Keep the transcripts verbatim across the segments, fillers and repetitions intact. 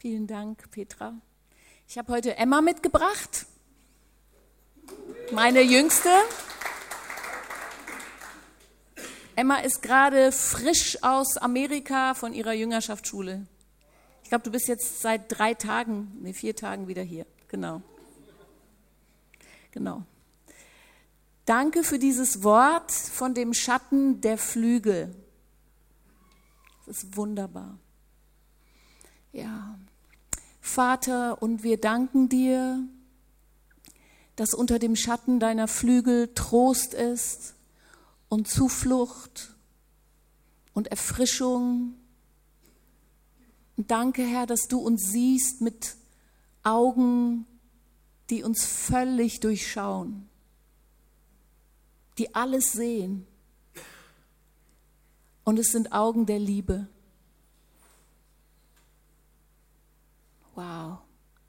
Vielen Dank, Petra. Ich habe heute Emma mitgebracht, meine Jüngste. Emma ist gerade frisch aus Amerika von ihrer Jüngerschaftsschule. Ich glaube, du bist jetzt seit drei Tagen, nee, vier Tagen wieder hier. Genau. Genau. Danke für dieses Wort von dem Schatten der Flügel. Das ist wunderbar. Ja. Vater, und wir danken dir, dass unter dem Schatten deiner Flügel Trost ist und Zuflucht und Erfrischung. Und danke, Herr, dass du uns siehst mit Augen, die uns völlig durchschauen, die alles sehen. Und es sind Augen der Liebe. Wow.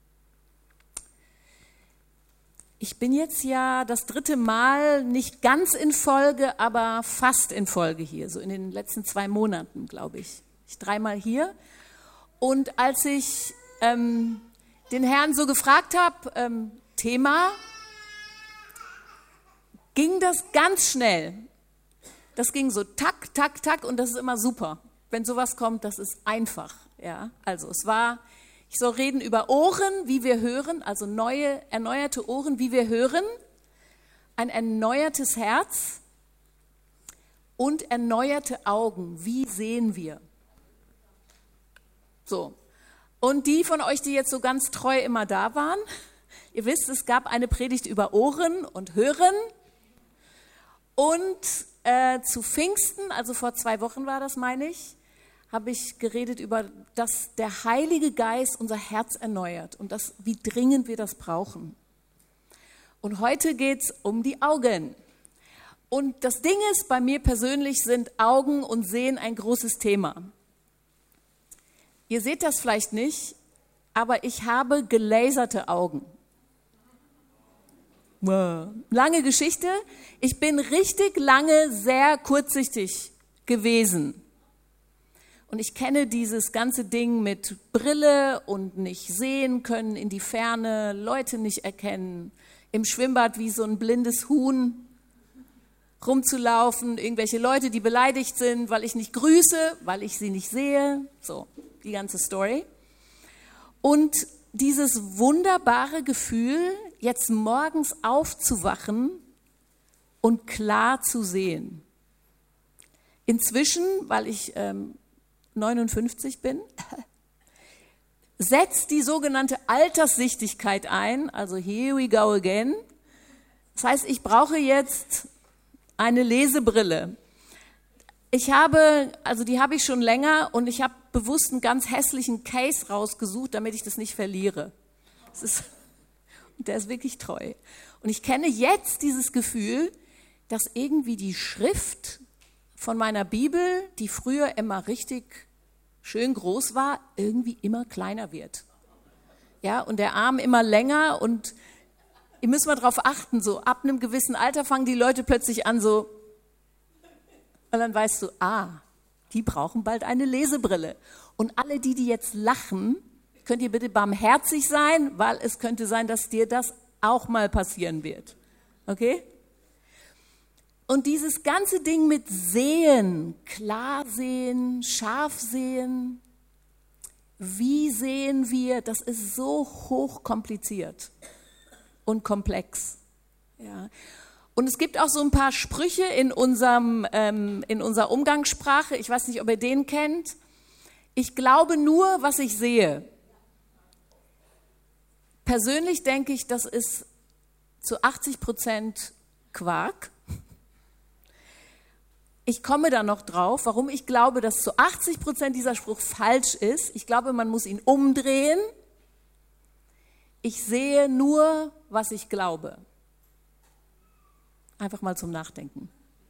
Ich bin jetzt ja das dritte Mal, nicht ganz in Folge, aber fast in Folge hier, so in den letzten zwei Monaten, glaube ich. Ich dreimal hier. Und als ich ähm, den Herrn so gefragt habe, ähm, Thema, ging das ganz schnell. Das ging so tak, tak, tak und das ist immer super. Wenn sowas kommt, das ist einfach. Ja, also es war, ich soll reden über Ohren, wie wir hören, also neue, erneuerte Ohren, wie wir hören, ein erneuertes Herz und erneuerte Augen, wie sehen wir. So, und die von euch, die jetzt so ganz treu immer da waren, ihr wisst, es gab eine Predigt über Ohren und Hören und äh, zu Pfingsten, also vor zwei Wochen war das, meine ich, habe ich geredet über, dass der Heilige Geist unser Herz erneuert und das, wie dringend wir das brauchen. Und heute geht es um die Augen. Und das Ding ist, bei mir persönlich sind Augen und Sehen ein großes Thema. Ihr seht das vielleicht nicht, aber ich habe gelaserte Augen. Wow. Lange Geschichte. Ich bin richtig lange sehr kurzsichtig gewesen. Und ich kenne dieses ganze Ding mit Brille und nicht sehen können in die Ferne, Leute nicht erkennen, im Schwimmbad wie so ein blindes Huhn rumzulaufen, irgendwelche Leute, die beleidigt sind, weil ich nicht grüße, weil ich sie nicht sehe, so die ganze Story. Und dieses wunderbare Gefühl, jetzt morgens aufzuwachen und klar zu sehen. Inzwischen, weil ich ähm, neunundfünfzig bin, setzt die sogenannte Alterssichtigkeit ein, also here we go again. Das heißt, ich brauche jetzt eine Lesebrille. Ich habe, also die habe ich schon länger und ich habe bewusst einen ganz hässlichen Case rausgesucht, damit ich das nicht verliere. Das ist, der ist wirklich treu. Und ich kenne jetzt dieses Gefühl, dass irgendwie die Schrift von meiner Bibel, die früher immer richtig schön groß war, irgendwie immer kleiner wird. Ja, und der Arm immer länger und ihr müsst mal drauf achten, so ab einem gewissen Alter fangen die Leute plötzlich an so, und dann weißt du, ah, die brauchen bald eine Lesebrille. Und alle die, die jetzt lachen, könnt ihr bitte barmherzig sein, weil es könnte sein, dass dir das auch mal passieren wird. Okay? Und dieses ganze Ding mit Sehen, klar sehen, scharf sehen, wie sehen wir, das ist so hochkompliziert und komplex. Ja. Und es gibt auch so ein paar Sprüche in, unserem, ähm, in unserer Umgangssprache, ich weiß nicht, ob ihr den kennt. Ich glaube nur, was ich sehe. Persönlich denke ich, das ist zu achtzig Prozent Quark. Ich komme da noch drauf, warum ich glaube, dass zu achtzig Prozent dieser Spruch falsch ist. Ich glaube, man muss ihn umdrehen. Ich sehe nur, was ich glaube. Einfach mal zum Nachdenken.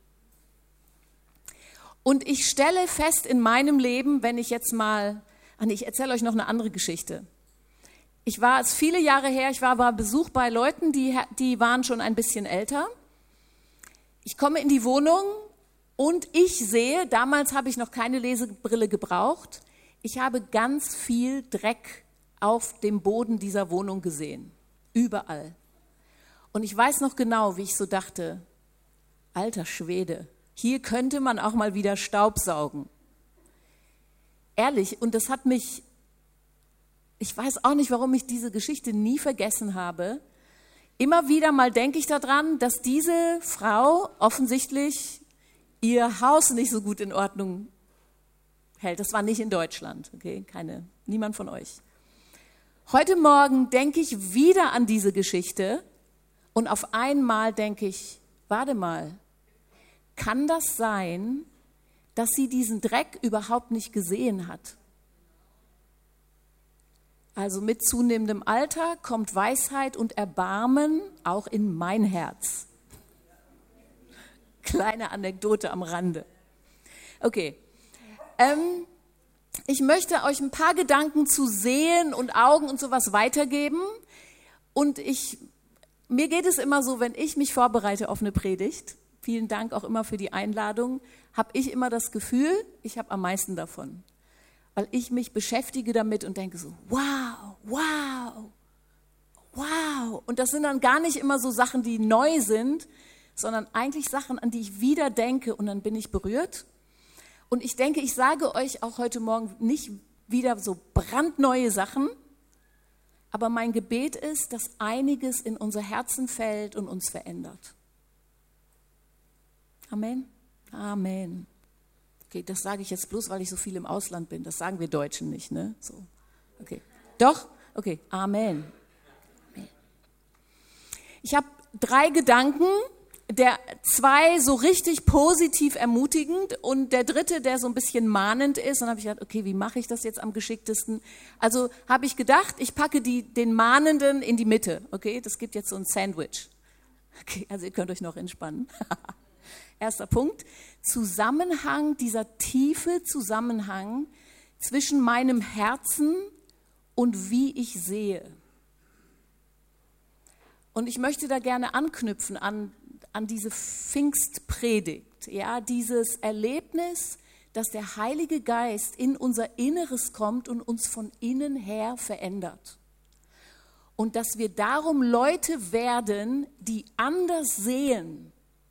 Und ich stelle fest in meinem Leben, wenn ich jetzt mal, ach nee, ich erzähle euch noch eine andere Geschichte. Ich war, es ist viele Jahre her, ich war bei Besuch bei Leuten, die, die waren schon ein bisschen älter. Ich komme in die Wohnung und ich sehe, damals habe ich noch keine Lesebrille gebraucht, ich habe ganz viel Dreck auf dem Boden dieser Wohnung gesehen. Überall. Und ich weiß noch genau, wie ich so dachte, alter Schwede, hier könnte man auch mal wieder Staub saugen. Ehrlich, und das hat mich, ich weiß auch nicht, warum ich diese Geschichte nie vergessen habe. Immer wieder mal denke ich daran, dass diese Frau offensichtlich ihr Haus nicht so gut in Ordnung hält. Das war nicht in Deutschland, okay? Keine, niemand von euch. Heute Morgen denke ich wieder an diese Geschichte und auf einmal denke ich, warte mal, kann das sein, dass sie diesen Dreck überhaupt nicht gesehen hat? Also mit zunehmendem Alter kommt Weisheit und Erbarmen auch in mein Herz. Kleine Anekdote am Rande. Okay, ähm, ich möchte euch ein paar Gedanken zu Sehen und Augen und sowas weitergeben. Und ich, mir geht es immer so, wenn ich mich vorbereite auf eine Predigt, vielen Dank auch immer für die Einladung, habe ich immer das Gefühl, ich habe am meisten davon. Weil ich mich beschäftige damit und denke so, wow, wow, wow. Und das sind dann gar nicht immer so Sachen, die neu sind, sondern eigentlich Sachen, an die ich wieder denke und dann bin ich berührt. Und ich denke, ich sage euch auch heute Morgen nicht wieder so brandneue Sachen, aber mein Gebet ist, dass einiges in unser Herzen fällt und uns verändert. Amen. Amen. Okay, das sage ich jetzt bloß, weil ich so viel im Ausland bin. Das sagen wir Deutschen nicht, ne? So. Okay. Doch? Okay. Amen. Ich habe drei Gedanken. Der zwei so richtig positiv ermutigend und der dritte, der so ein bisschen mahnend ist. Dann habe ich gedacht, okay, wie mache ich das jetzt am geschicktesten? Also habe ich gedacht, ich packe die, den Mahnenden in die Mitte. Okay, das gibt jetzt so ein Sandwich. Okay, also ihr könnt euch noch entspannen. Erster Punkt, Zusammenhang, dieser tiefe Zusammenhang zwischen meinem Herzen und wie ich sehe. Und ich möchte da gerne anknüpfen an an diese Pfingstpredigt, ja, dieses Erlebnis, dass der Heilige Geist in unser Inneres kommt und uns von innen her verändert. Und dass wir darum Leute werden, die anders sehen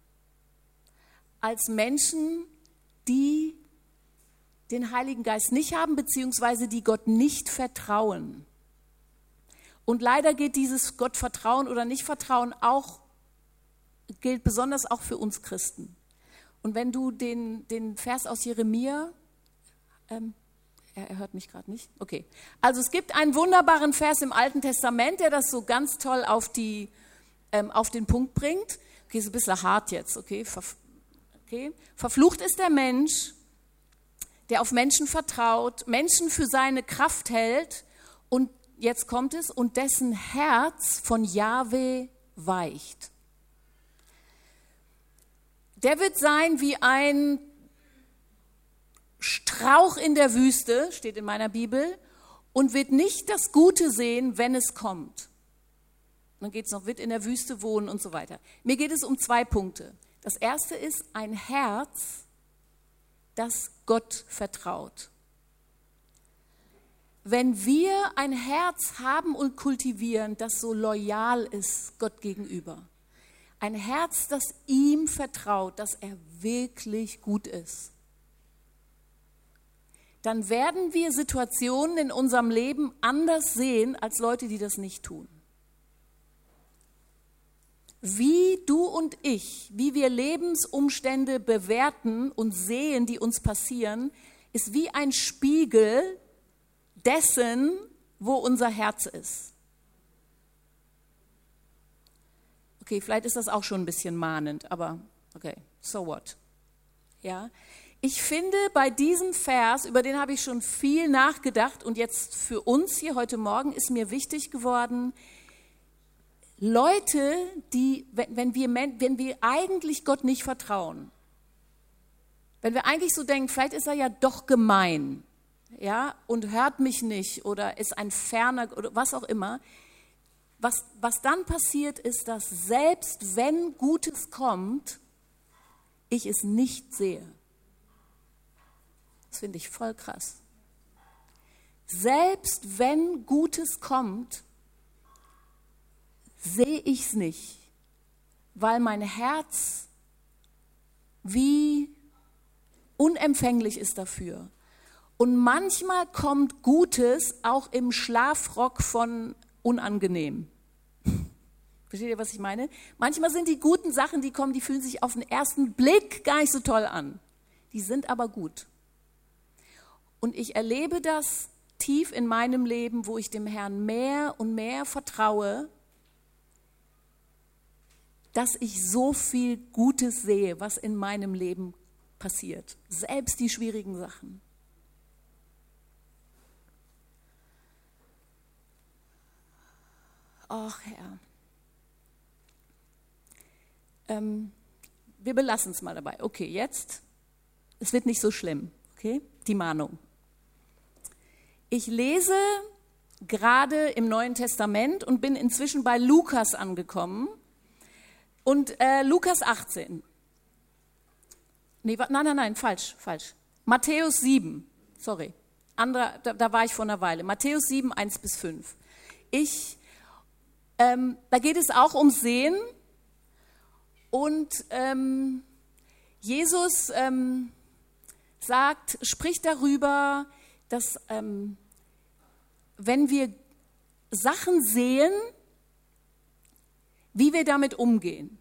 als Menschen, die den Heiligen Geist nicht haben, beziehungsweise die Gott nicht vertrauen. Und leider geht dieses Gottvertrauen oder Nicht-Vertrauen auch gilt besonders auch für uns Christen. Und wenn du den, den Vers aus Jeremia, ähm, er, er hört mich gerade nicht, okay. Also es gibt einen wunderbaren Vers im Alten Testament, der das so ganz toll auf, die, ähm, auf den Punkt bringt. Okay, ist ein bisschen hart jetzt, okay. Verf- okay. Verflucht ist der Mensch, der auf Menschen vertraut, Menschen für seine Kraft hält und jetzt kommt es, und dessen Herz von Jahwe weicht. Der wird sein wie ein Strauch in der Wüste, steht in meiner Bibel, und wird nicht das Gute sehen, wenn es kommt. Dann geht es noch, wird in der Wüste wohnen und so weiter. Mir geht es um zwei Punkte. Das erste ist ein Herz, das Gott vertraut. Wenn wir ein Herz haben und kultivieren, das so loyal ist Gott gegenüber, ein Herz, das ihm vertraut, dass er wirklich gut ist, dann werden wir Situationen in unserem Leben anders sehen als Leute, die das nicht tun. Wie du und ich, wie wir Lebensumstände bewerten und sehen, die uns passieren, ist wie ein Spiegel dessen, wo unser Herz ist. Okay, vielleicht ist das auch schon ein bisschen mahnend, aber okay, so what? Ja, ich finde bei diesem Vers, über den habe ich schon viel nachgedacht und jetzt für uns hier heute Morgen ist mir wichtig geworden, Leute, die, wenn, wenn, wir, wenn wir eigentlich Gott nicht vertrauen, wenn wir eigentlich so denken, vielleicht ist er ja doch gemein, ja, und hört mich nicht oder ist ein ferner oder was auch immer, Was, was dann passiert ist, dass selbst wenn Gutes kommt, ich es nicht sehe. Das finde ich voll krass. selbst wenn Gutes kommt, sehe ich es nicht, weil mein Herz wie unempfänglich ist dafür. Und manchmal kommt Gutes auch im Schlafrock von unangenehm. Versteht ihr, was ich meine? Manchmal sind die guten Sachen, die kommen, die fühlen sich auf den ersten Blick gar nicht so toll an. Die sind aber gut. Und ich erlebe das tief in meinem Leben, wo ich dem Herrn mehr und mehr vertraue, dass ich so viel Gutes sehe, was in meinem Leben passiert. Selbst die schwierigen Sachen. Ach Herr. Ähm, wir belassen es mal dabei. Okay, jetzt, es wird nicht so schlimm. Okay, die Mahnung. Ich lese gerade im Neuen Testament und bin inzwischen bei Lukas angekommen. Und äh, Lukas achtzehn. Nee, nein, nein, nein, falsch, falsch. Matthäus sieben, sorry. Andere, da, da war ich vor einer Weile. Matthäus sieben, eins bis fünf. Ich, ähm, da geht es auch um Sehen. Und ähm, Jesus ähm, sagt, spricht darüber, dass ähm, wenn wir Sachen sehen, wie wir damit umgehen.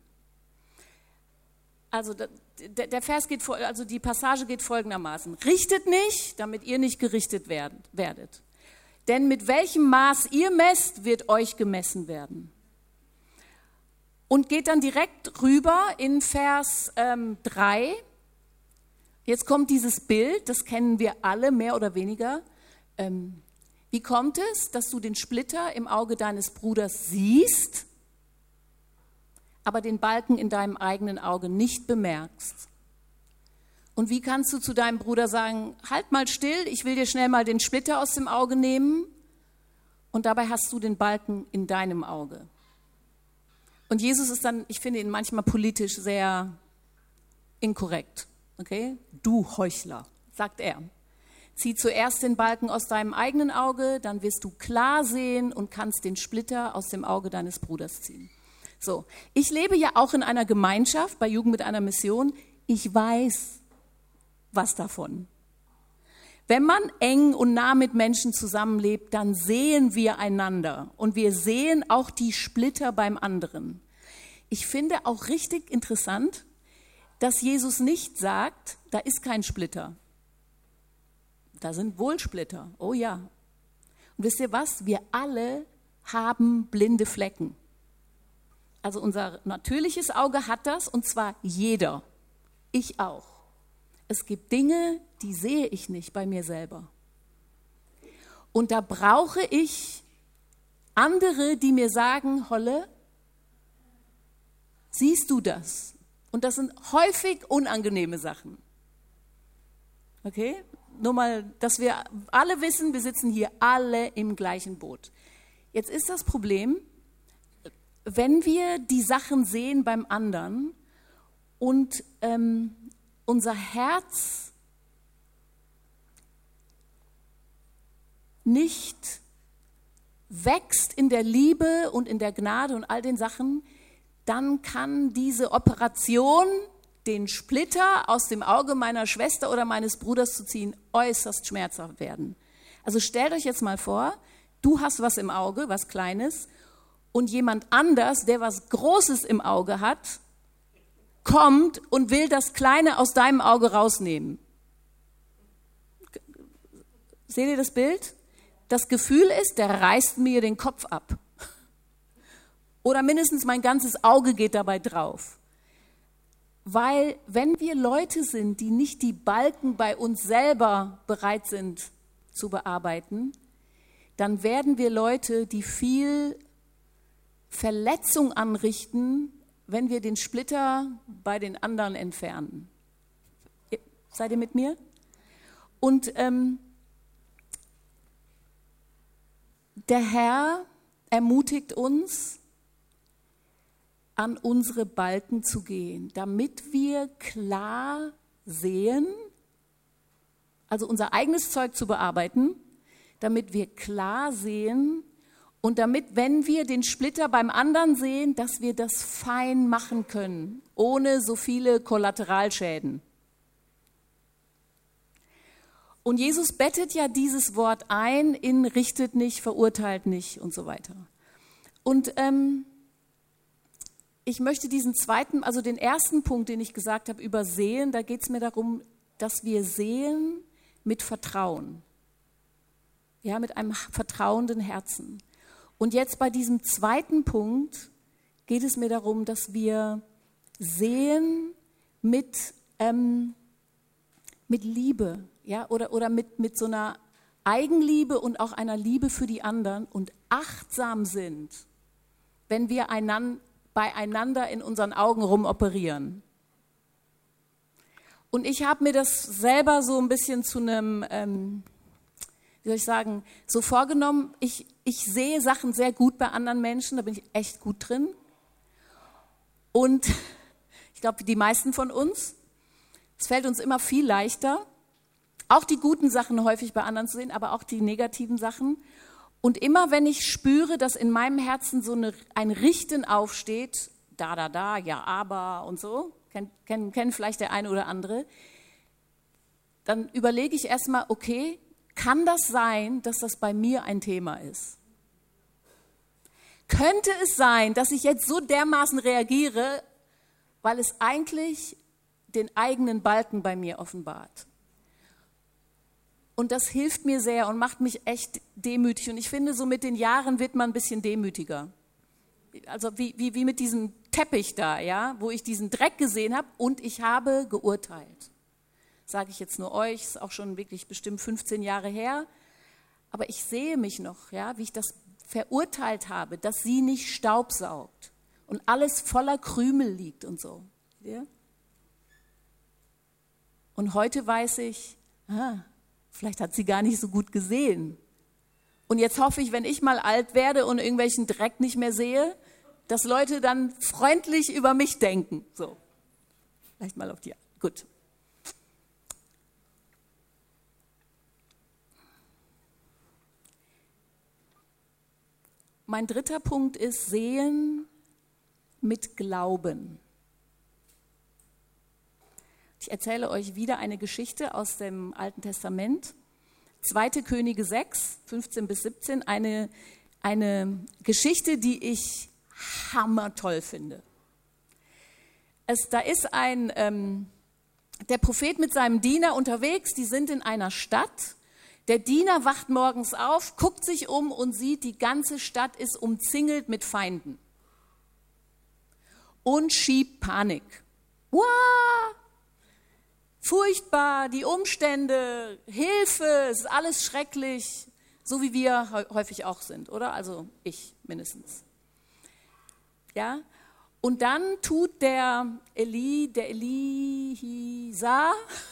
Also der, der Vers geht, also die Passage geht folgendermaßen: Richtet nicht, damit ihr nicht gerichtet werdet. Denn mit welchem Maß ihr messt, wird euch gemessen werden. Und geht dann direkt rüber in Vers ähm, drei. Jetzt kommt dieses Bild, das kennen wir alle mehr oder weniger. Ähm, wie kommt es, dass du den Splitter im Auge deines Bruders siehst, aber den Balken in deinem eigenen Auge nicht bemerkst? Und wie kannst du zu deinem Bruder sagen, halt mal still, ich will dir schnell mal den Splitter aus dem Auge nehmen, und dabei hast du den Balken in deinem Auge? Und Jesus ist dann, ich finde ihn manchmal politisch sehr inkorrekt. Okay? Du Heuchler, sagt er. Zieh zuerst den Balken aus deinem eigenen Auge, dann wirst du klar sehen und kannst den Splitter aus dem Auge deines Bruders ziehen. So, ich lebe ja auch in einer Gemeinschaft, bei Jugend mit einer Mission. Ich weiß was davon. Wenn man eng und nah mit Menschen zusammenlebt, dann sehen wir einander und wir sehen auch die Splitter beim anderen. Ich finde auch richtig interessant, dass Jesus nicht sagt, da ist kein Splitter. Da sind wohl Splitter, oh ja. Und wisst ihr was? Wir alle haben blinde Flecken. Also unser natürliches Auge hat das, und zwar jeder. Ich auch. Es gibt Dinge, die sehe ich nicht bei mir selber. Und da brauche ich andere, die mir sagen, Holle, siehst du das? Und das sind häufig unangenehme Sachen. Okay? Nur mal, dass wir alle wissen, wir sitzen hier alle im gleichen Boot. Jetzt ist das Problem, wenn wir die Sachen sehen beim anderen und ähm, unser Herz nicht wächst in der Liebe und in der Gnade und all den Sachen, dann kann diese Operation, den Splitter aus dem Auge meiner Schwester oder meines Bruders zu ziehen, äußerst schmerzhaft werden. Also stellt euch jetzt mal vor, du hast was im Auge, was Kleines, und jemand anders, der was Großes im Auge hat, kommt und will das Kleine aus deinem Auge rausnehmen. Seht ihr das Bild? Das Gefühl ist, der reißt mir den Kopf ab. Oder mindestens mein ganzes Auge geht dabei drauf. Weil wenn wir Leute sind, die nicht die Balken bei uns selber bereit sind zu bearbeiten, dann werden wir Leute, die viel Verletzung anrichten, wenn wir den Splitter bei den anderen entfernen. Seid ihr mit mir? Und ähm, der Herr ermutigt uns, an unsere Balken zu gehen, damit wir klar sehen, also unser eigenes Zeug zu bearbeiten, damit wir klar sehen und damit, wenn wir den Splitter beim anderen sehen, dass wir das fein machen können, ohne so viele Kollateralschäden. Und Jesus bettet ja dieses Wort ein in richtet nicht, verurteilt nicht und so weiter. Und ähm, ich möchte diesen zweiten, also den ersten Punkt, den ich gesagt habe, über Sehen, da geht es mir darum, dass wir sehen mit Vertrauen. Ja, mit einem vertrauenden Herzen. Und jetzt bei diesem zweiten Punkt geht es mir darum, dass wir sehen mit, ähm, mit Liebe. Ja, oder, oder mit, mit so einer Eigenliebe und auch einer Liebe für die anderen und achtsam sind, wenn wir einander, beieinander in unseren Augen rumoperieren. Und ich habe mir das selber so ein bisschen zu einem, ähm, wie soll ich sagen, so vorgenommen, ich, ich sehe Sachen sehr gut bei anderen Menschen, da bin ich echt gut drin. Und ich glaube, die meisten von uns, es fällt uns immer viel leichter, auch die guten Sachen häufig bei anderen zu sehen, aber auch die negativen Sachen. Und immer wenn ich spüre, dass in meinem Herzen so eine, ein Richten aufsteht, da, da, da, ja, aber und so, kennt kenn, kenn vielleicht der eine oder andere, dann überlege ich erstmal, okay, kann das sein, dass das bei mir ein Thema ist? Könnte es sein, dass ich jetzt so dermaßen reagiere, weil es eigentlich den eigenen Balken bei mir offenbart? Und das hilft mir sehr und macht mich echt demütig. Und ich finde, so mit den Jahren wird man ein bisschen demütiger. Also wie, wie, wie mit diesem Teppich da, ja, wo ich diesen Dreck gesehen habe und ich habe geurteilt. Sage ich jetzt nur euch, ist auch schon wirklich bestimmt fünfzehn Jahre her. Aber ich sehe mich noch, ja, wie ich das verurteilt habe, dass sie nicht staubsaugt und alles voller Krümel liegt und so. Ja? Und heute weiß ich, ah, vielleicht hat sie gar nicht so gut gesehen. Und jetzt hoffe ich, wenn ich mal alt werde und irgendwelchen Dreck nicht mehr sehe, dass Leute dann freundlich über mich denken. So, vielleicht mal auf die. Gut. Mein dritter Punkt ist Sehen mit Glauben. Ich erzähle euch wieder eine Geschichte aus dem Alten Testament. zweite Könige sechs, fünfzehn bis siebzehn, eine, eine Geschichte, die ich hammertoll finde. Es, da ist ein, ähm, der Prophet mit seinem Diener unterwegs, die sind in einer Stadt. Der Diener wacht morgens auf, guckt sich um und sieht, die ganze Stadt ist umzingelt mit Feinden. Und schiebt Panik. Wow! Furchtbar, die Umstände, Hilfe, es ist alles schrecklich, so wie wir häufig auch sind, oder? Also ich mindestens. Ja? Und dann tut der Eli, der Elisa,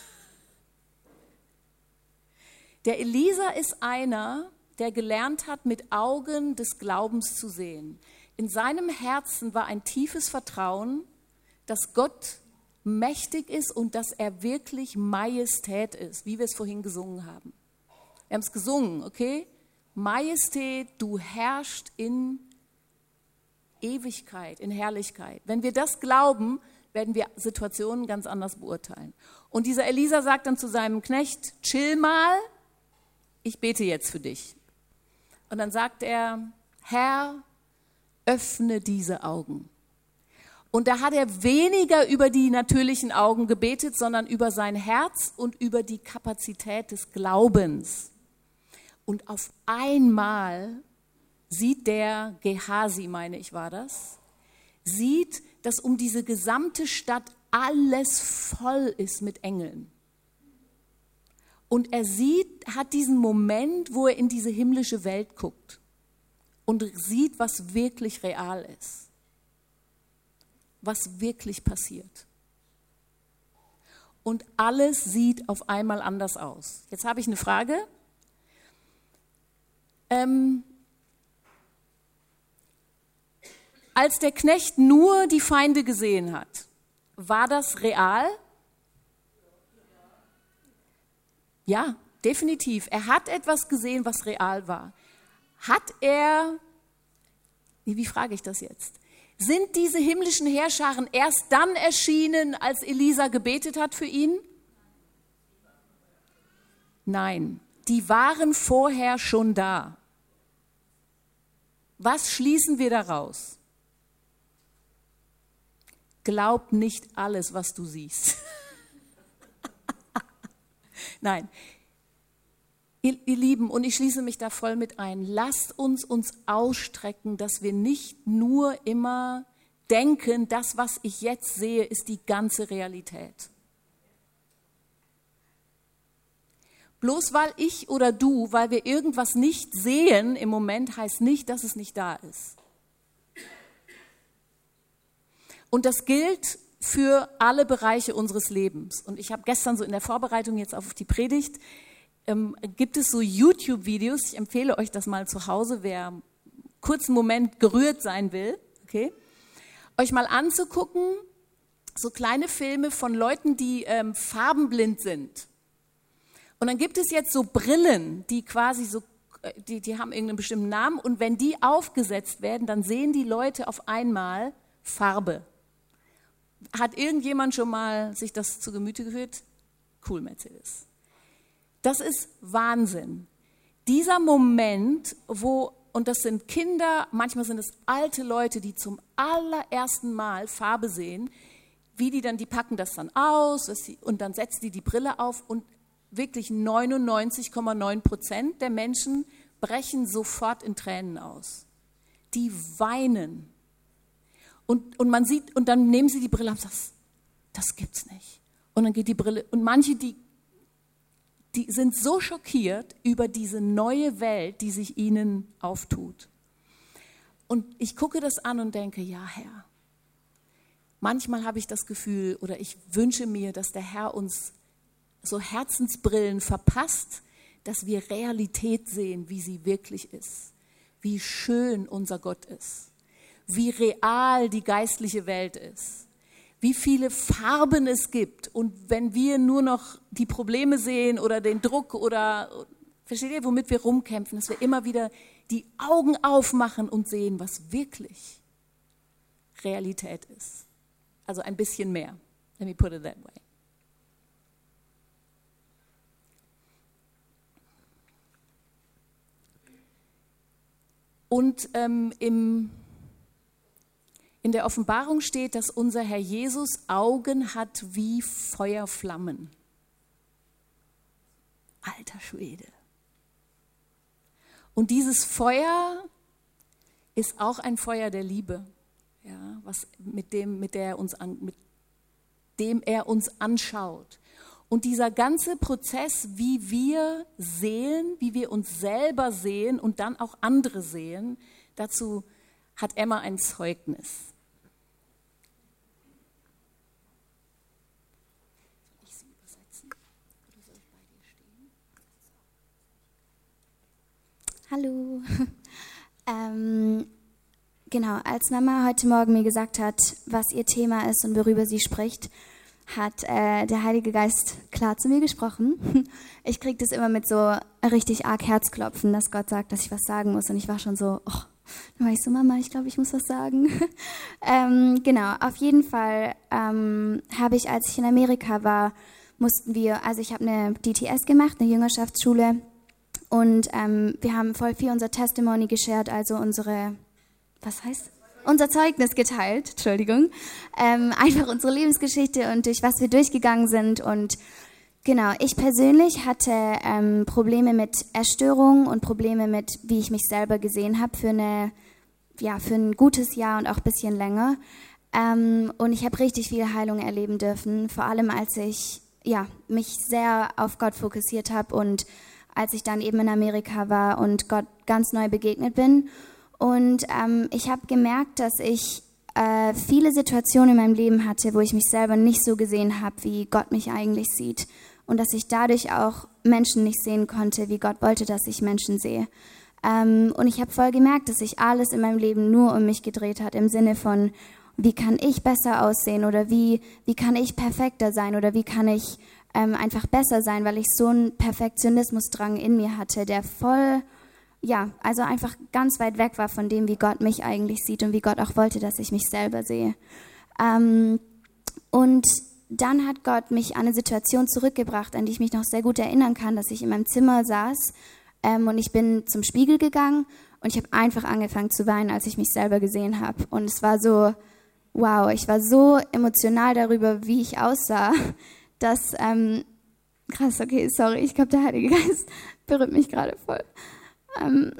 der Elisa ist einer, der gelernt hat, mit Augen des Glaubens zu sehen. In seinem Herzen war ein tiefes Vertrauen, dass Gott mächtig ist und dass er wirklich Majestät ist, wie wir es vorhin gesungen haben. Wir haben es gesungen, okay? Majestät, du herrschst in Ewigkeit, in Herrlichkeit. Wenn wir das glauben, werden wir Situationen ganz anders beurteilen. Und dieser Elisa sagt dann zu seinem Knecht, chill mal, ich bete jetzt für dich. Und dann sagt er, Herr, öffne diese Augen. Und da hat er weniger über die natürlichen Augen gebetet, sondern über sein Herz und über die Kapazität des Glaubens. Und auf einmal sieht der Gehasi, meine ich war das, sieht, dass um diese gesamte Stadt alles voll ist mit Engeln. Und er sieht, hat diesen Moment, wo er in diese himmlische Welt guckt und sieht, was wirklich real ist. Was wirklich passiert. Und alles sieht auf einmal anders aus. Jetzt habe ich eine Frage. Ähm, als der Knecht nur die Feinde gesehen hat, war das real? Ja, definitiv. Er hat etwas gesehen, was real war. Hat er, wie frage ich das jetzt? Sind diese himmlischen Heerscharen erst dann erschienen, als Elisa gebetet hat für ihn? Nein, die waren vorher schon da. Was schließen wir daraus? Glaub nicht alles, was du siehst. Nein, ihr, ihr Lieben, und ich schließe mich da voll mit ein, lasst uns uns ausstrecken, dass wir nicht nur immer denken, das, was ich jetzt sehe, ist die ganze Realität. Bloß weil ich oder du, weil wir irgendwas nicht sehen im Moment, heißt nicht, dass es nicht da ist. Und das gilt für alle Bereiche unseres Lebens. Und ich habe gestern so in der Vorbereitung jetzt auf die Predigt, ähm, gibt es so YouTube-Videos, ich empfehle euch das mal zu Hause, wer einen kurzen Moment gerührt sein will, okay, euch mal anzugucken, so kleine Filme von Leuten, die ähm, farbenblind sind. Und dann gibt es jetzt so Brillen, die quasi so, die, die haben irgendeinen bestimmten Namen, und wenn die aufgesetzt werden, dann sehen die Leute auf einmal Farbe. Hat irgendjemand schon mal sich das zu Gemüte geführt? Cool, Mercedes. Das ist Wahnsinn. Dieser Moment, wo, und das sind Kinder, manchmal sind es alte Leute, die zum allerersten Mal Farbe sehen, wie die dann, die packen das dann aus und dann setzen die die Brille auf und wirklich neunundneunzig Komma neun Prozent der Menschen brechen sofort in Tränen aus. Die weinen. Und, und man sieht, und dann nehmen sie die Brille ab und sagen, das gibt's nicht. Und dann geht die Brille, und manche, die, die sind so schockiert über diese neue Welt, die sich ihnen auftut. Und ich gucke das an und denke, ja Herr, manchmal habe ich das Gefühl, oder ich wünsche mir, dass der Herr uns so Herzensbrillen verpasst, dass wir Realität sehen, wie sie wirklich ist, wie schön unser Gott ist, wie real die geistliche Welt ist, wie viele Farben es gibt. Und wenn wir nur noch die Probleme sehen oder den Druck oder, versteht ihr, womit wir rumkämpfen, dass wir immer wieder die Augen aufmachen und sehen, was wirklich Realität ist. Also ein bisschen mehr. Let me put it that way. Und ähm, im, in der Offenbarung steht, dass unser Herr Jesus Augen hat wie Feuerflammen. Alter Schwede. Und dieses Feuer ist auch ein Feuer der Liebe, ja, was, mit, dem, mit, der er uns an, mit dem er uns anschaut. Und dieser ganze Prozess, wie wir sehen, wie wir uns selber sehen und dann auch andere sehen, dazu hat Emma ein Zeugnis. Soll ich sie übersetzen? Oder soll ich bei dir stehen? Hallo. ähm, genau, als Mama heute Morgen mir gesagt hat, was ihr Thema ist und worüber sie spricht, hat äh, der Heilige Geist klar zu mir gesprochen. Ich kriege das immer mit so richtig arg Herzklopfen, dass Gott sagt, dass ich was sagen muss. Und ich war schon so, oh, dann war ich so, Mama, ich glaube, ich muss was sagen. ähm, genau, auf jeden Fall ähm, habe ich, als ich in Amerika war, mussten wir, also ich habe eine D T S gemacht, eine Jüngerschaftsschule. Und ähm, wir haben voll viel unser Testimony geshared, also unsere, was heißt unser Zeugnis geteilt, Entschuldigung, ähm, einfach unsere Lebensgeschichte und durch was wir durchgegangen sind. Und genau, ich persönlich hatte ähm, Probleme mit Erstörung und Probleme mit, wie ich mich selber gesehen habe, für eine, ja, für ein gutes Jahr und auch ein bisschen länger. Ähm, und ich habe richtig viel Heilung erleben dürfen, vor allem als ich ja, mich sehr auf Gott fokussiert habe und als ich dann eben in Amerika war und Gott ganz neu begegnet bin. Und ähm, ich habe gemerkt, dass ich äh, viele Situationen in meinem Leben hatte, wo ich mich selber nicht so gesehen habe, wie Gott mich eigentlich sieht. Und dass ich dadurch auch Menschen nicht sehen konnte, wie Gott wollte, dass ich Menschen sehe. Ähm, und ich habe voll gemerkt, dass sich alles in meinem Leben nur um mich gedreht hat, im Sinne von, wie kann ich besser aussehen oder wie, wie kann ich perfekter sein oder wie kann ich ähm, einfach besser sein, weil ich so einen Perfektionismusdrang in mir hatte, der voll, ja, also einfach ganz weit weg war von dem, wie Gott mich eigentlich sieht und wie Gott auch wollte, dass ich mich selber sehe. Ähm, und dann hat Gott mich an eine Situation zurückgebracht, an die ich mich noch sehr gut erinnern kann, dass ich in meinem Zimmer saß ähm, und ich bin zum Spiegel gegangen und ich habe einfach angefangen zu weinen, als ich mich selber gesehen habe. Und es war so, wow, ich war so emotional darüber, wie ich aussah, dass, ähm, krass, okay, sorry, ich glaube, der Heilige Geist berührt mich gerade voll. Ähm,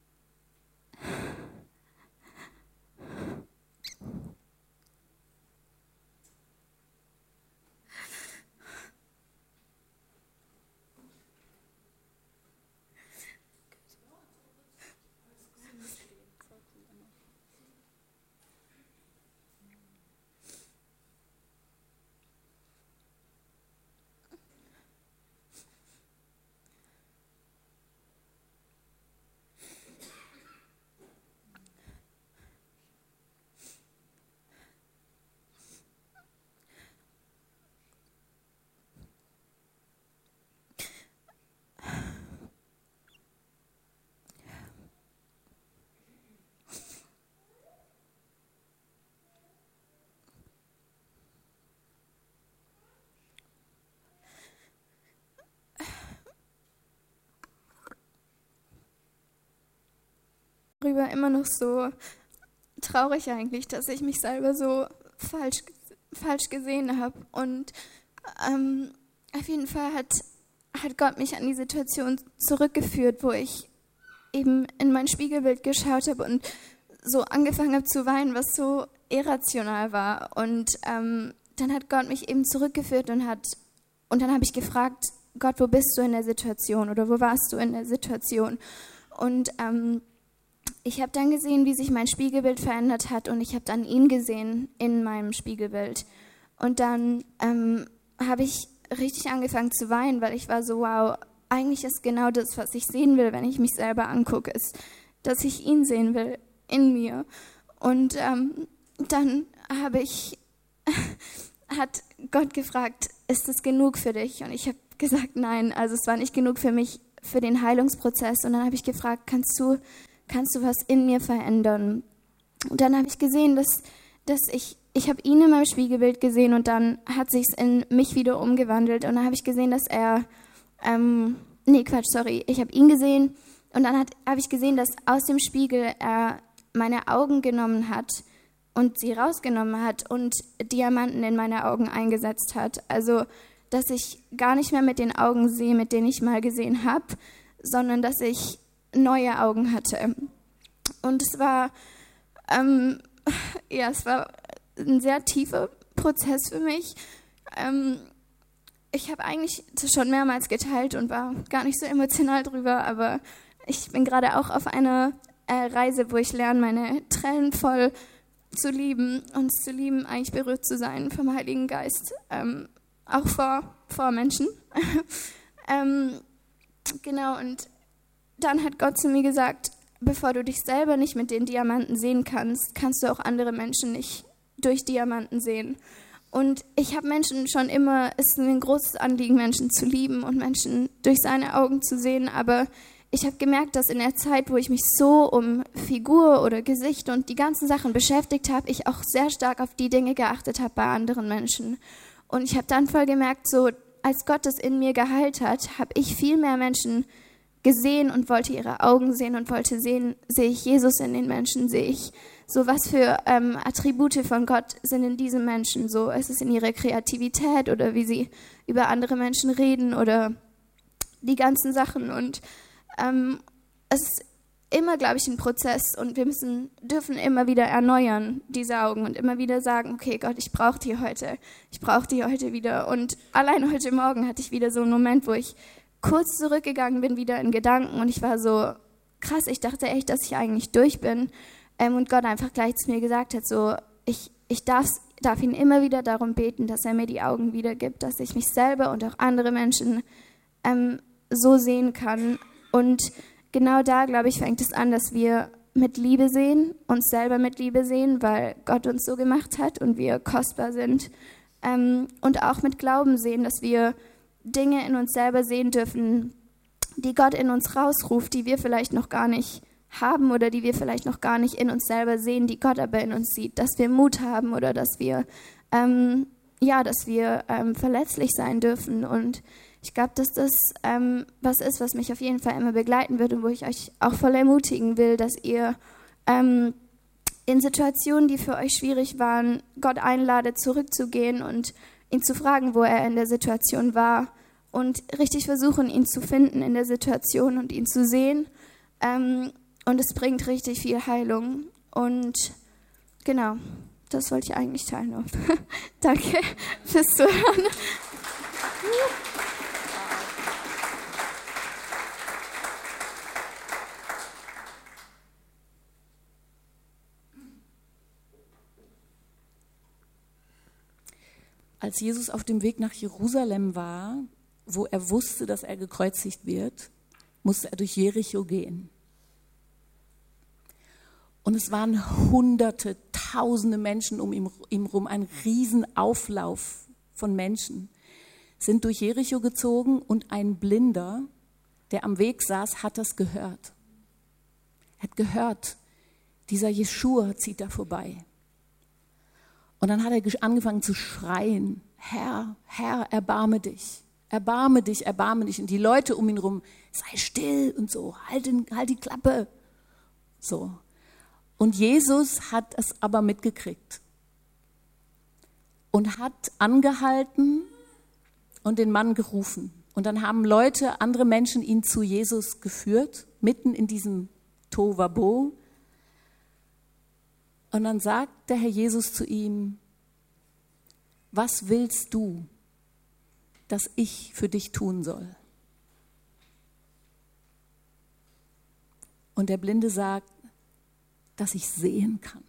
darüber immer noch so traurig eigentlich, dass ich mich selber so falsch, falsch gesehen habe. Und ähm, auf jeden Fall hat, hat Gott mich an die Situation zurückgeführt, wo ich eben in mein Spiegelbild geschaut habe und so angefangen habe zu weinen, was so irrational war. Und ähm, dann hat Gott mich eben zurückgeführt und hat und dann habe ich gefragt, Gott, wo bist du in der Situation oder wo warst du in der Situation? Und ähm, ich habe dann gesehen, wie sich mein Spiegelbild verändert hat und ich habe dann ihn gesehen in meinem Spiegelbild. Und dann ähm, habe ich richtig angefangen zu weinen, weil ich war so, wow, eigentlich ist genau das, was ich sehen will, wenn ich mich selber angucke, ist, dass ich ihn sehen will in mir. Und ähm, dann habe ich, hat Gott gefragt, ist das genug für dich? Und ich habe gesagt, nein, also es war nicht genug für mich, für den Heilungsprozess. Und dann habe ich gefragt, kannst du, kannst du was in mir verändern? Und dann habe ich gesehen, dass, dass ich, ich habe ihn in meinem Spiegelbild gesehen und dann hat sich es in mich wieder umgewandelt. Und dann habe ich gesehen, dass er, ähm, nee, Quatsch, sorry, ich habe ihn gesehen und dann habe ich gesehen, dass aus dem Spiegel er meine Augen genommen hat und sie rausgenommen hat und Diamanten in meine Augen eingesetzt hat. Also, dass ich gar nicht mehr mit den Augen sehe, mit denen ich mal gesehen habe, sondern dass ich neue Augen hatte. Und es war, ähm, ja, es war ein sehr tiefer Prozess für mich. Ähm, ich habe eigentlich das schon mehrmals geteilt und war gar nicht so emotional drüber, aber ich bin gerade auch auf einer äh, Reise, wo ich lerne, meine Tränen voll zu lieben und zu lieben, eigentlich berührt zu sein vom Heiligen Geist, ähm, auch vor, vor Menschen. ähm, genau, und dann hat Gott zu mir gesagt, bevor du dich selber nicht mit den Diamanten sehen kannst, kannst du auch andere Menschen nicht durch Diamanten sehen. Und ich habe Menschen schon immer, es ist mir ein großes Anliegen, Menschen zu lieben und Menschen durch seine Augen zu sehen, aber ich habe gemerkt, dass in der Zeit, wo ich mich so um Figur oder Gesicht und die ganzen Sachen beschäftigt habe, ich auch sehr stark auf die Dinge geachtet habe bei anderen Menschen. Und ich habe dann voll gemerkt, so als Gott das in mir geheilt hat, habe ich viel mehr Menschen gesehen und wollte ihre Augen sehen und wollte sehen, sehe ich Jesus in den Menschen, sehe ich so, was für ähm, Attribute von Gott sind in diesen Menschen, so ist es in ihrer Kreativität oder wie sie über andere Menschen reden oder die ganzen Sachen. Und ähm, es ist immer, glaube ich, ein Prozess und wir müssen, dürfen immer wieder erneuern, diese Augen und immer wieder sagen, okay Gott, ich brauche die heute, ich brauche die heute wieder. Und allein heute Morgen hatte ich wieder so einen Moment, wo ich kurz zurückgegangen bin, wieder in Gedanken und ich war so, krass, ich dachte echt, dass ich eigentlich durch bin. Ähm, und Gott einfach gleich zu mir gesagt hat, so, ich, ich darf, darf ihn immer wieder darum beten, dass er mir die Augen wiedergibt, dass ich mich selber und auch andere Menschen ähm, so sehen kann. Und genau da, glaube ich, fängt es an, dass wir mit Liebe sehen, uns selber mit Liebe sehen, weil Gott uns so gemacht hat und wir kostbar sind. Ähm, und auch mit Glauben sehen, dass wir Dinge in uns selber sehen dürfen, die Gott in uns rausruft, die wir vielleicht noch gar nicht haben oder die wir vielleicht noch gar nicht in uns selber sehen, die Gott aber in uns sieht, dass wir Mut haben oder dass wir, ähm, ja, dass wir ähm, verletzlich sein dürfen. Und ich glaube, dass das ähm, was ist, was mich auf jeden Fall immer begleiten wird und wo ich euch auch voll ermutigen will, dass ihr ähm, in Situationen, die für euch schwierig waren, Gott einladet, zurückzugehen und ihn zu fragen, wo er in der Situation war und richtig versuchen, ihn zu finden in der Situation und ihn zu sehen. Ähm, und es bringt richtig viel Heilung. Und genau, das wollte ich eigentlich teilen. Danke fürs Zuhören. Als Jesus auf dem Weg nach Jerusalem war, wo er wusste, dass er gekreuzigt wird, musste er durch Jericho gehen. Und es waren hunderte, tausende Menschen um ihn, ihm rum, ein Riesenauflauf von Menschen, sind durch Jericho gezogen und ein Blinder, der am Weg saß, hat das gehört. Er hat gehört, dieser Jeschua zieht da vorbei. Und dann hat er angefangen zu schreien, Herr, Herr, erbarme dich, erbarme dich, erbarme dich. Und die Leute um ihn rum, sei still und so, halt, den, halt die Klappe. So. Und Jesus hat es aber mitgekriegt und hat angehalten und den Mann gerufen. Und dann haben Leute, andere Menschen ihn zu Jesus geführt, mitten in diesem Tohuwabohu. Und dann sagt der Herr Jesus zu ihm, was willst du, dass ich für dich tun soll? Und der Blinde sagt, dass ich sehen kann.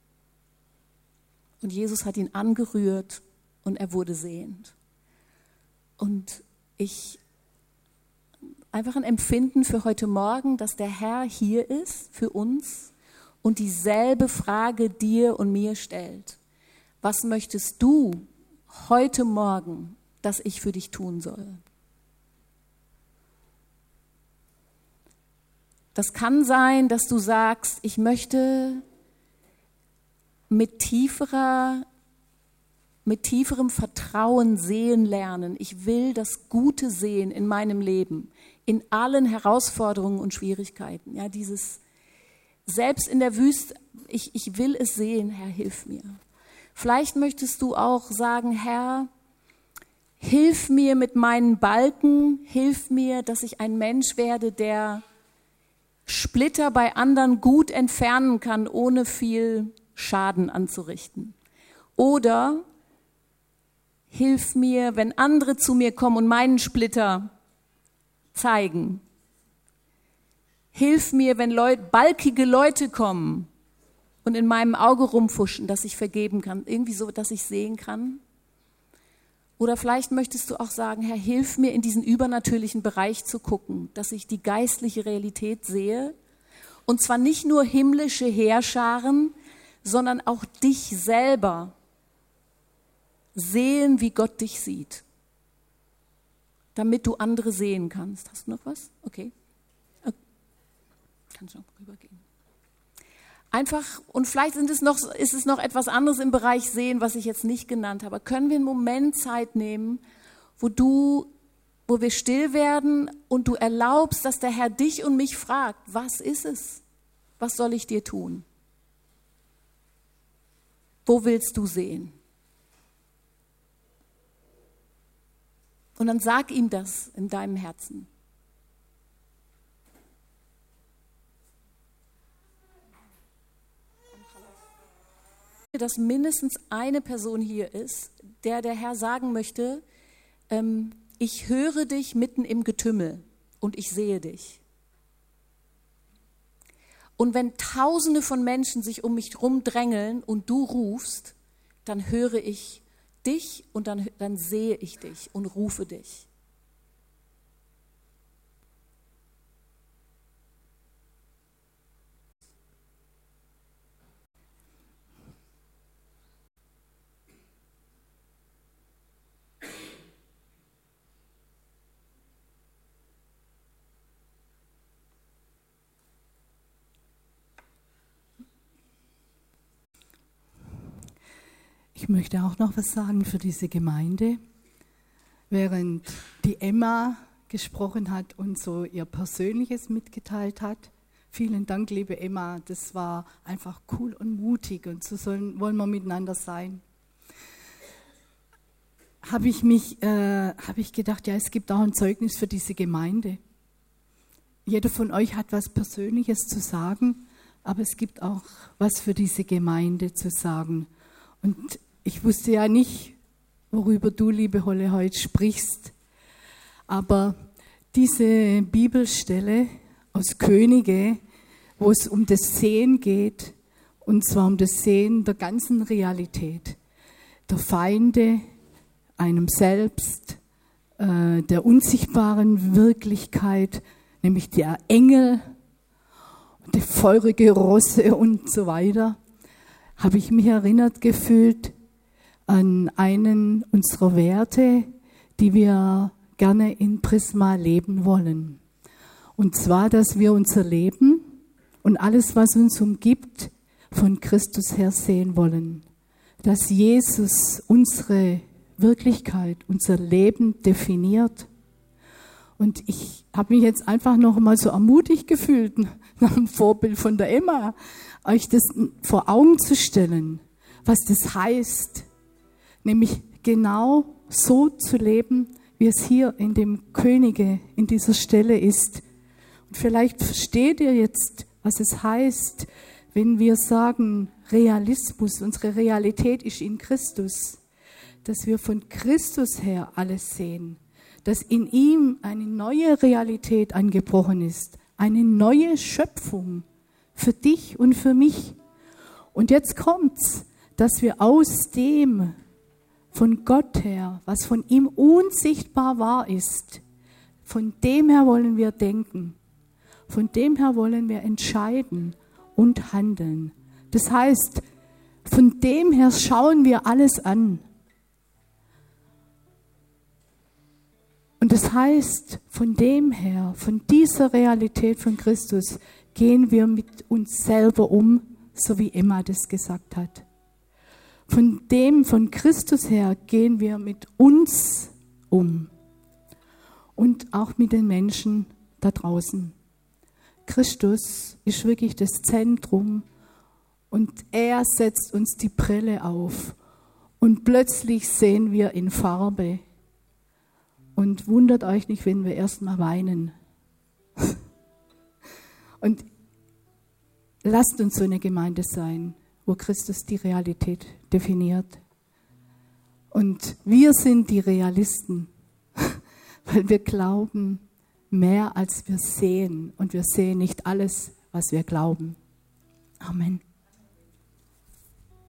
Und Jesus hat ihn angerührt und er wurde sehend. Und ich, einfach ein Empfinden für heute Morgen, dass der Herr hier ist für uns und dieselbe Frage dir und mir stellt. Was möchtest du heute Morgen, dass ich für dich tun soll? Das kann sein, dass du sagst, ich möchte mit tieferer, mit tieferem Vertrauen sehen lernen. Ich will das Gute sehen in meinem Leben, in allen Herausforderungen und Schwierigkeiten. Ja, dieses selbst in der Wüste, ich, ich will es sehen, Herr, hilf mir. Vielleicht möchtest du auch sagen, Herr, hilf mir mit meinen Balken, hilf mir, dass ich ein Mensch werde, der Splitter bei anderen gut entfernen kann, ohne viel Schaden anzurichten. Oder hilf mir, wenn andere zu mir kommen und meinen Splitter zeigen. Hilf mir, wenn Leut, balkige Leute kommen und in meinem Auge rumfuschen, dass ich vergeben kann. Irgendwie so, dass ich sehen kann. Oder vielleicht möchtest du auch sagen, Herr, hilf mir, in diesen übernatürlichen Bereich zu gucken, dass ich die geistliche Realität sehe. Und zwar nicht nur himmlische Heerscharen, sondern auch dich selber sehen, wie Gott dich sieht. Damit du andere sehen kannst. Hast du noch was? Okay. okay. Kannst du noch rübergehen. Einfach, und vielleicht sind es noch, ist es noch etwas anderes im Bereich Sehen, was ich jetzt nicht genannt habe. Können wir einen Moment Zeit nehmen, wo du, wo wir still werden und du erlaubst, dass der Herr dich und mich fragt, was ist es? Was soll ich dir tun? Wo willst du sehen? Und dann sag ihm das in deinem Herzen. Dass mindestens eine Person hier ist, der der Herr sagen möchte, ähm, ich höre dich mitten im Getümmel und ich sehe dich. Und wenn Tausende von Menschen sich um mich rumdrängeln und du rufst, dann höre ich dich und dann, dann sehe ich dich und rufe dich. Ich möchte auch noch was sagen für diese Gemeinde. Während die Emma gesprochen hat und so ihr Persönliches mitgeteilt hat. Vielen Dank, liebe Emma. Das war einfach cool und mutig und so sollen, wollen wir miteinander sein. Habe ich mich, äh, habe ich gedacht, ja, es gibt auch ein Zeugnis für diese Gemeinde. Jeder von euch hat was Persönliches zu sagen, aber es gibt auch was für diese Gemeinde zu sagen. Und ich wusste ja nicht, worüber du, liebe Holle, heute sprichst. Aber diese Bibelstelle aus Könige, wo es um das Sehen geht, und zwar um das Sehen der ganzen Realität, der Feinde, einem selbst, äh, der unsichtbaren Wirklichkeit, nämlich der Engel, die feurige Rosse und so weiter, habe ich mich erinnert gefühlt an einen unserer Werte, die wir gerne in Prisma leben wollen. Und zwar, dass wir unser Leben und alles, was uns umgibt, von Christus her sehen wollen. Dass Jesus unsere Wirklichkeit, unser Leben definiert. Und ich habe mich jetzt einfach noch mal so ermutigt gefühlt, nach dem Vorbild von der Emma, euch das vor Augen zu stellen, was das heißt, nämlich genau so zu leben, wie es hier in dem Könige, in dieser Stelle ist. Und vielleicht versteht ihr jetzt, was es heißt, wenn wir sagen, Realismus, unsere Realität ist in Christus, dass wir von Christus her alles sehen, dass in ihm eine neue Realität angebrochen ist, eine neue Schöpfung für dich und für mich. Und jetzt kommt's, dass wir aus dem von Gott her, was von ihm unsichtbar wahr ist, von dem her wollen wir denken, von dem her wollen wir entscheiden und handeln. Das heißt, von dem her schauen wir alles an. Und das heißt, von dem her, von dieser Realität von Christus, gehen wir mit uns selber um, so wie Emma das gesagt hat. Von dem, von Christus her, gehen wir mit uns um und auch mit den Menschen da draußen. Christus ist wirklich das Zentrum und er setzt uns die Brille auf und plötzlich sehen wir in Farbe. Und wundert euch nicht, wenn wir erstmal weinen. Und lasst uns so eine Gemeinde sein, wo Christus die Realität definiert. Und wir sind die Realisten, weil wir glauben mehr, als wir sehen. Und wir sehen nicht alles, was wir glauben. Amen.